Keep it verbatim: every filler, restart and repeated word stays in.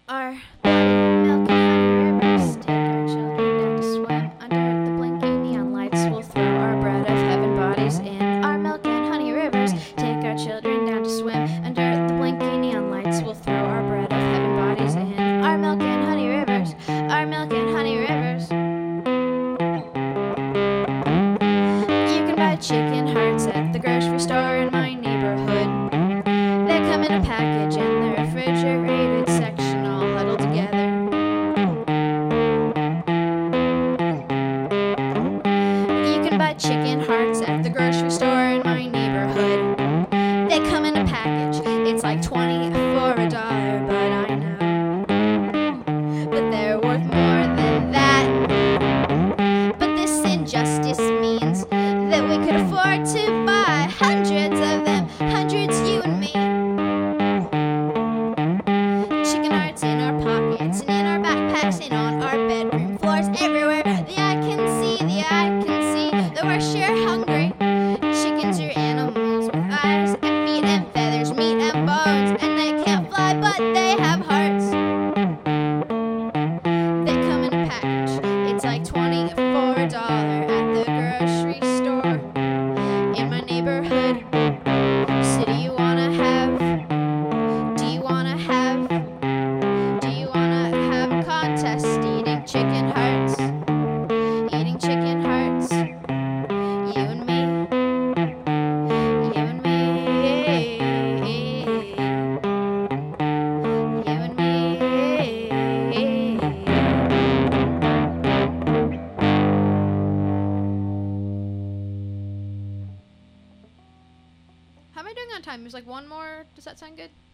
Our milk and honey rivers take our children down to swim under the blinking neon lights. We'll throw our bread of heaven bodies in. Our milk and honey rivers take our children down to swim under the blinking neon lights. We'll throw our bread of heaven bodies in. Our milk and honey rivers, our milk and honey rivers. You can buy chicken hearts at the grocery store in my neighborhood. They come in a package in the refrigerated section, all huddled together. You can buy chicken hearts at the grocery store in my neighborhood. They come in a package, it's like twenty for a dollar, but I know, but they're worth more than that. But this injustice means that we could afford to buy hundreds of them, hundreds, you and me. Chicken hearts in our pockets and in our backpacks and on our bedroom floors, everywhere the eye can see, the eye can see that we're sure hungry. Chickens are animals with eyes and feet and feathers, meat and bones, and they can't fly, but they have hearts. They come in a package, it's like twenty for a dollar at the grocery store in my neighborhood. So do you wanna have, do you wanna have, do you wanna have a contest eating chicken hearts? Eating chicken hearts, you and me, you and me, you and me. How am I doing on time? There's like one more. Does that sound good?